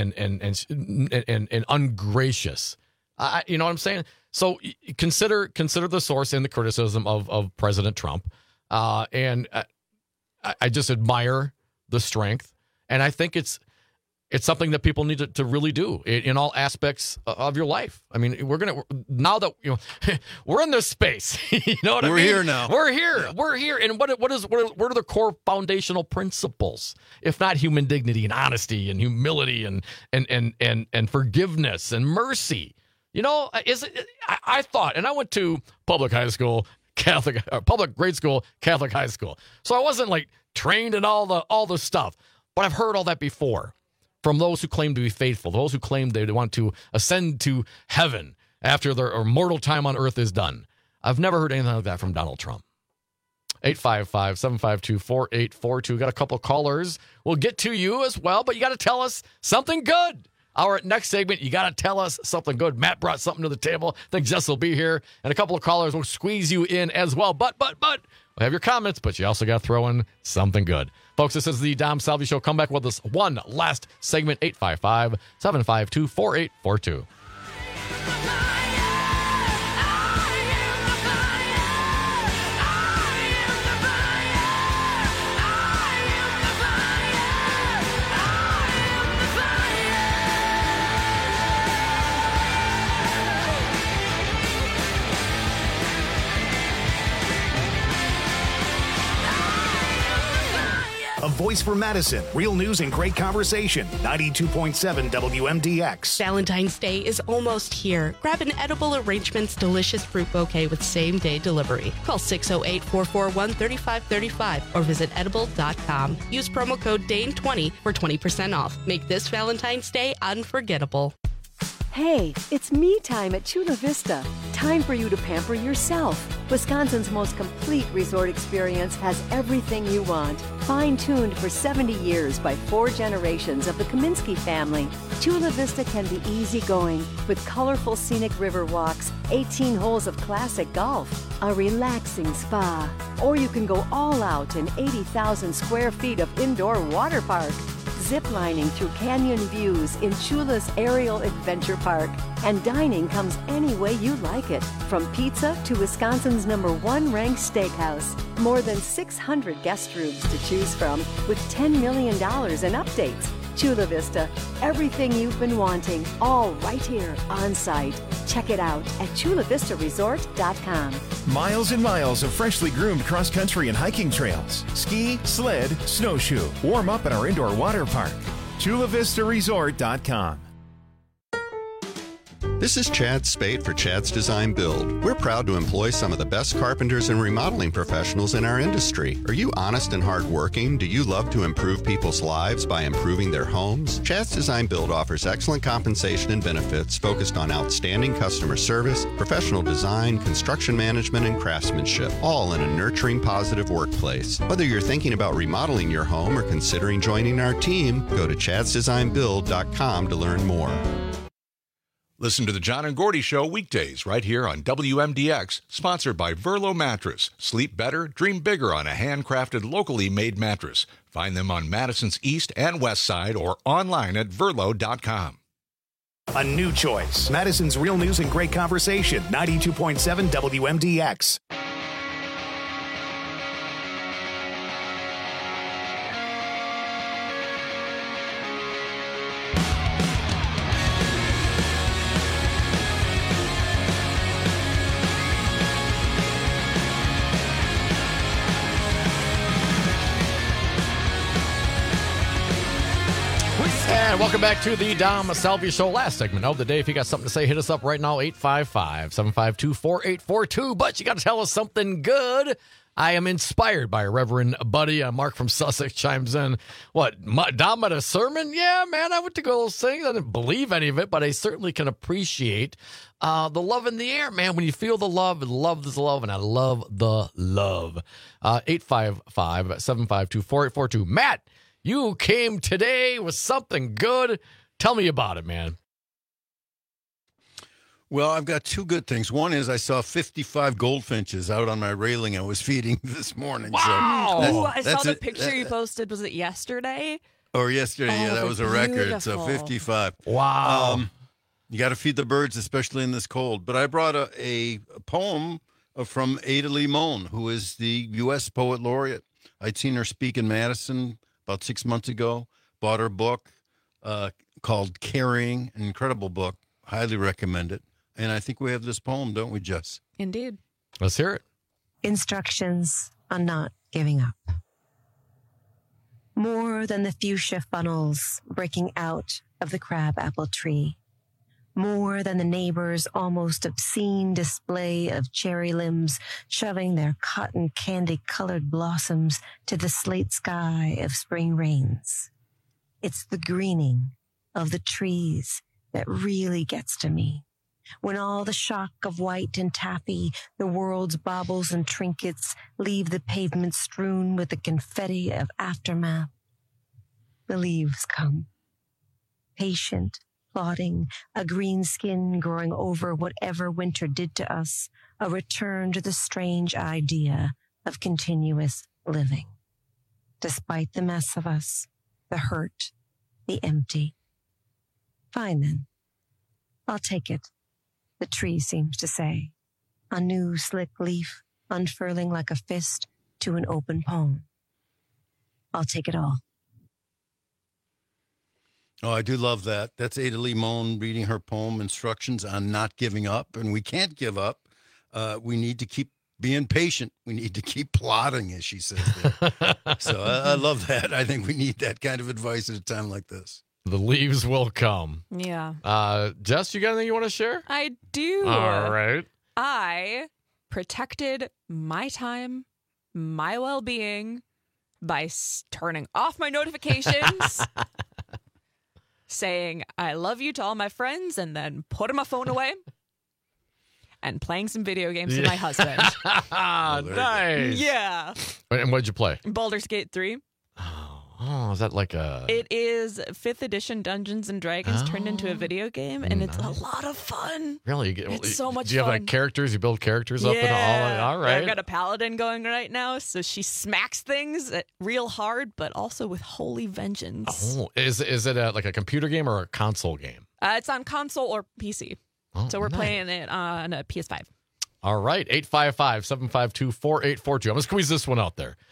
ungracious? You know what I'm saying? So consider the source in the criticism of President Trump, and I just admire the strength, and I think it's something that people need to really do in all aspects of your life. I mean, now that we're in this space, you know what I mean? We're here now. We're here, and what are the core foundational principles, if not human dignity and honesty and humility and forgiveness and mercy? I thought, and I went to public grade school, Catholic high school. So I wasn't like trained in all the stuff, but I've heard all that before from those who claim to be faithful, those who claim they want to ascend to heaven after their mortal time on earth is done. I've never heard anything like that from Donald Trump. 855-752-4842. Got a couple callers. We'll get to you as well, but you got to tell us something good. Our next segment, you got to tell us something good. Matt brought something to the table. I think Jess will be here, and a couple of callers will squeeze you in as well. But We'll have your comments, but you also got to throw in something good. Folks, this is the Dom Salvi Show. Come back with us one last segment, 855-752-4842. A voice for Madison. Real news and great conversation. 92.7 WMDX. Valentine's Day is almost here. Grab an Edible Arrangements delicious fruit bouquet with same-day delivery. Call 608-441-3535 or visit edible.com. Use promo code DANE20 for 20% off. Make this Valentine's Day unforgettable. Hey, it's me time at Chula Vista. Time for you to pamper yourself. Wisconsin's most complete resort experience has everything you want. Fine-tuned for 70 years by 4 generations of the Kaminsky family. Chula Vista can be easygoing with colorful scenic river walks, 18 holes of classic golf, a relaxing spa. Or you can go all out in 80,000 square feet of indoor water park. Ziplining through canyon views in Chula's Aerial Adventure Park. And dining comes any way you like it, from pizza to Wisconsin's #1 ranked steakhouse. More than 600 guest rooms to choose from, with $10 million in updates. Chula Vista, everything you've been wanting, all right here on site. Check it out at chulavistaresort.com. Miles and miles of freshly groomed cross-country and hiking trails. Ski, sled, snowshoe. Warm up at our indoor water park. chulavistaresort.com. This is Chad Spate for Chad's Design Build. We're proud to employ some of the best carpenters and remodeling professionals in our industry. Are you honest and hardworking? Do you love to improve people's lives by improving their homes? Chad's Design Build offers excellent compensation and benefits focused on outstanding customer service, professional design, construction management, and craftsmanship, all in a nurturing, positive workplace. Whether you're thinking about remodeling your home or considering joining our team, go to chadsdesignbuild.com to learn more. Listen to the John and Gordy Show weekdays right here on WMDX, sponsored by Verlo Mattress. Sleep better, dream bigger on a handcrafted, locally made mattress. Find them on Madison's East and West Side or online at verlo.com. A new choice. Madison's Real News and Great Conversation. 92.7 WMDX. And welcome back to the Dom Salvi Show. Last segment of the day. If you got something to say, hit us up right now, 855-752-4842. But you got to tell us something good. I am inspired by a Reverend Buddy. Mark from Sussex chimes in. What, Dom at a sermon? Yeah, man, I went to go sing. I didn't believe any of it, but I certainly can appreciate the love in the air, man. When you feel the love is love, and I love the love. 855-752-4842. Matt, you came today with something good. Tell me about it, man. Well, I've got two good things. One is I saw 55 goldfinches out on my railing I was feeding this morning. Wow! So I saw the picture you posted. Was it yesterday? Or yesterday, yeah, that was a record. So 55. Wow. You got to feed the birds, especially in this cold. But I brought a poem from Ada Limon, who is the U.S. Poet Laureate. I'd seen her speak in Madison about 6 months ago. Bought her book called Carrying, an incredible book. Highly recommend it. And I think we have this poem, don't we, Jess? Indeed. Let's hear it. Instructions on not giving up. More than the fuchsia funnels breaking out of the crabapple tree. More than the neighbor's almost obscene display of cherry limbs shoving their cotton candy-colored blossoms to the slate sky of spring rains. It's the greening of the trees that really gets to me. When all the shock of white and taffy, the world's baubles and trinkets leave the pavement strewn with the confetti of aftermath, the leaves come. Patient, plodding, a green skin growing over whatever winter did to us, a return to the strange idea of continuous living. Despite the mess of us, the hurt, the empty. Fine then. I'll take it, the tree seems to say. A new slick leaf unfurling like a fist to an open palm. I'll take it all. Oh, I do love that. That's Ada Limon reading her poem, Instructions on Not Giving Up. And we can't give up. We need to keep being patient. We need to keep plodding, as she says there. So I love that. I think we need that kind of advice at a time like this. The leaves will come. Yeah. Jess, you got anything you want to share? I do. All right. I protected my time, my well-being by turning off my notifications, saying I love you to all my friends, and then putting my phone away and playing some video games with my husband. Nice. Yeah. And what did you play? Baldur's Gate 3. Oh, is that like a... It is 5th edition Dungeons and Dragons turned into a video game, and it's a lot of fun. Really? It's so much fun. Do you have like characters? You build characters up and all right. I've got a paladin going right now, so she smacks things real hard, but also with holy vengeance. Oh, is it like a computer game or a console game? It's on console or PC. Oh, so we're nice. playing it on a PS5. All right, 855-752-4842. I'm going to squeeze this one out there.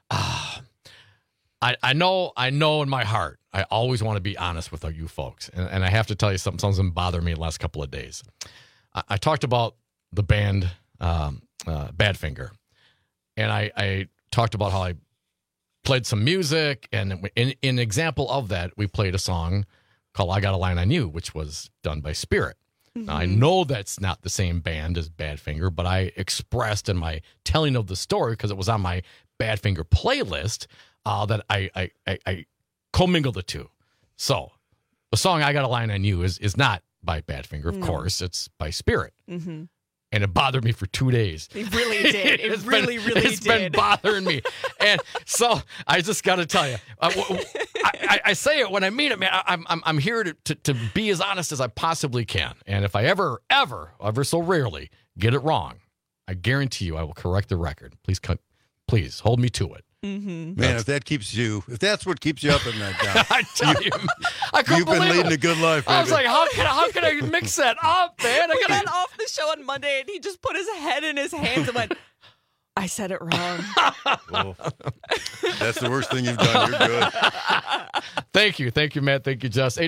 I know in my heart, I always want to be honest with you folks. And I have to tell you something's been bothering me the last couple of days. I talked about the band Badfinger. And I talked about how I played some music. And in an example of that, we played a song called I Got a Line on You, which was done by Spirit. Mm-hmm. Now, I know that's not the same band as Badfinger, but I expressed in my telling of the story, because it was on my Badfinger playlist, that I commingle the two. So the song I Got a Line on You is not by Badfinger, of course. It's by Spirit. Mm-hmm. And it bothered me for 2 days. It really did. It really did. It's been bothering me. And so I just got to tell you, I say it when I mean it, man. I'm here to be as honest as I possibly can. And if I ever so rarely get it wrong, I guarantee you I will correct the record. Please hold me to it. Mm-hmm. Man, if that's what keeps you up at night, Don, I tell you, you've been leading a good life, baby. I was like, how can I mix that up, man? We got off the show on Monday, and he just put his head in his hands and went, I said it wrong. Oh, that's the worst thing you've done. You're good. Thank you, Matt. Thank you, Jess.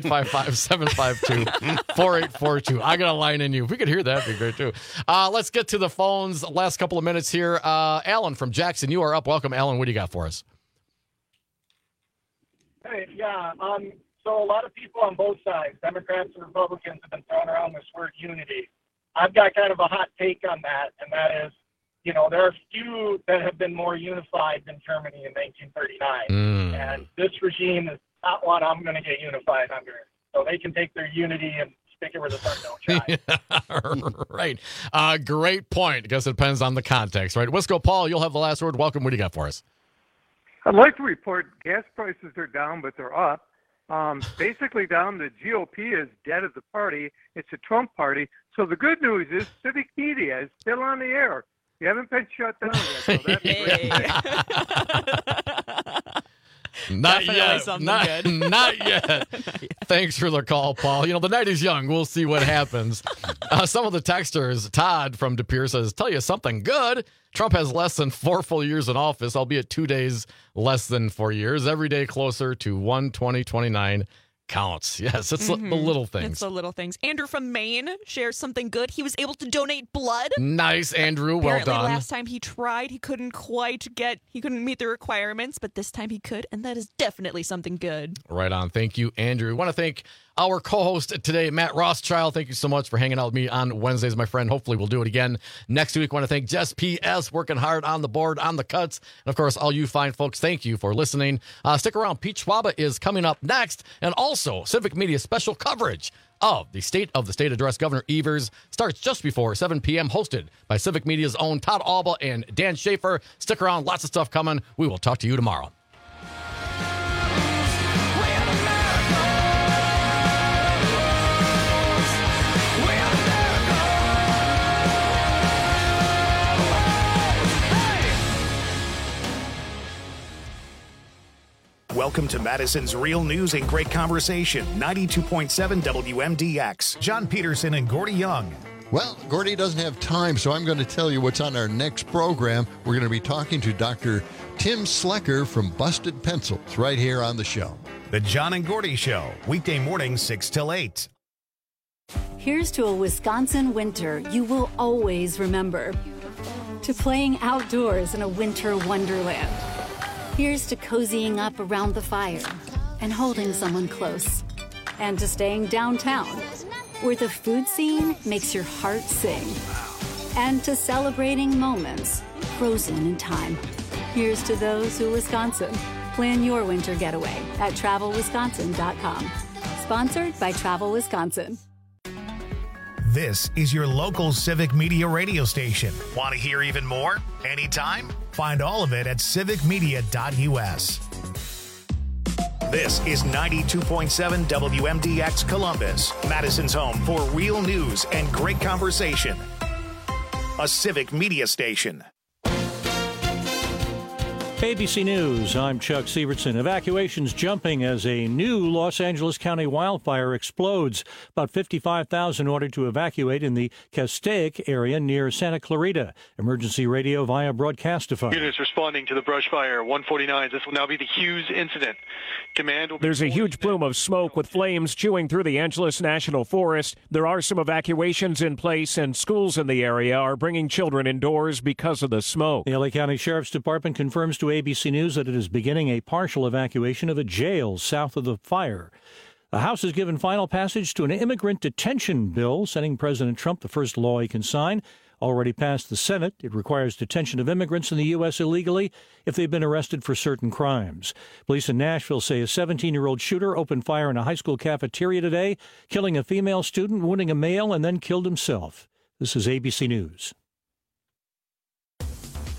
855-752-4842. I got a line in you. If we could hear that, it'd be great too. Let's get to the phones. Last couple of minutes here. Alan from Jackson, you are up. Welcome, Alan. What do you got for us? Hey, yeah. So a lot of people on both sides, Democrats and Republicans, have been throwing around this word unity. I've got kind of a hot take on that, and that is, there are few that have been more unified than Germany in 1939. And this regime is not one I'm going to get unified under. So they can take their unity and stick it where the sun don't shine. Right. Great point. I guess it depends on the context, right? Wisco Paul, you'll have the last word. Welcome. What do you got for us? I'd like to report gas prices are down, but they're up. Basically down, the GOP is dead as a party. It's a Trump party. So the good news is civic media is still on the air. You haven't been shut down yet, so that's great. Not Definitely yet. Not yet. Thanks for the call, Paul. The night is young. We'll see what happens. Some of the texters, Todd from De Pere says, tell you something good. Trump has less than 4 full years in office, albeit 2 days less than 4 years. Every day closer to 1/2029 counts. Yes, it's the little things. It's the little things. Andrew from Maine shares something good. He was able to donate blood. Nice, Andrew. Well Apparently done. Last time he tried, he couldn't meet the requirements, but this time he could, and that is definitely something good. Right on. Thank you, Andrew. I want to thank our co-host today, Matt Rothschild. Thank you so much for hanging out with me on Wednesdays, my friend. Hopefully we'll do it again next week. I want to thank Jess P.S. working hard on the board, on the cuts. And, of course, all you fine folks, thank you for listening. Stick around. Pete Schwaba is coming up next. And also, Civic Media special coverage of the State Address. Governor Evers starts just before 7 p.m., hosted by Civic Media's own Todd Alba and Dan Schaefer. Stick around. Lots of stuff coming. We will talk to you tomorrow. Welcome to Madison's Real News and Great Conversation, 92.7 WMDX. John Peterson and Gordy Young. Well, Gordy doesn't have time, so I'm going to tell you what's on our next program. We're going to be talking to Dr. Tim Slecker from Busted Pencils right here on the show. The John and Gordy Show, weekday mornings 6 till 8. Here's to a Wisconsin winter you will always remember. To playing outdoors in a winter wonderland. Here's to cozying up around the fire and holding someone close. And to staying downtown, where the food scene makes your heart sing. And to celebrating moments frozen in time. Here's to those who Wisconsin. Plan your winter getaway at TravelWisconsin.com. Sponsored by Travel Wisconsin. This is your local Civic Media radio station. Want to hear even more? Anytime? Find all of it at civicmedia.us. This is 92.7 WMDX Columbus, Madison's home for real news and great conversation. A Civic Media station. ABC News, I'm Chuck Sievertson. Evacuations jumping as a new Los Angeles County wildfire explodes. About 55,000 ordered to evacuate in the Castaic area near Santa Clarita. Emergency radio via Broadcastify. Units responding to the brush fire. 149. This will now be the Hughes incident. Command will be... There's a huge plume of smoke with flames chewing through the Angeles National Forest. There are some evacuations in place, and schools in the area are bringing children indoors because of the smoke. The LA County Sheriff's Department confirms to ABC News that it is beginning a partial evacuation of a jail south of the fire. The House has given final passage to an immigrant detention bill, sending President Trump the first law he can sign. Already passed the Senate, it requires detention of immigrants in the U.S. illegally if they've been arrested for certain crimes. Police in Nashville say a 17-year-old shooter opened fire in a high school cafeteria today, killing a female student, wounding a male, and then killed himself. This is ABC News.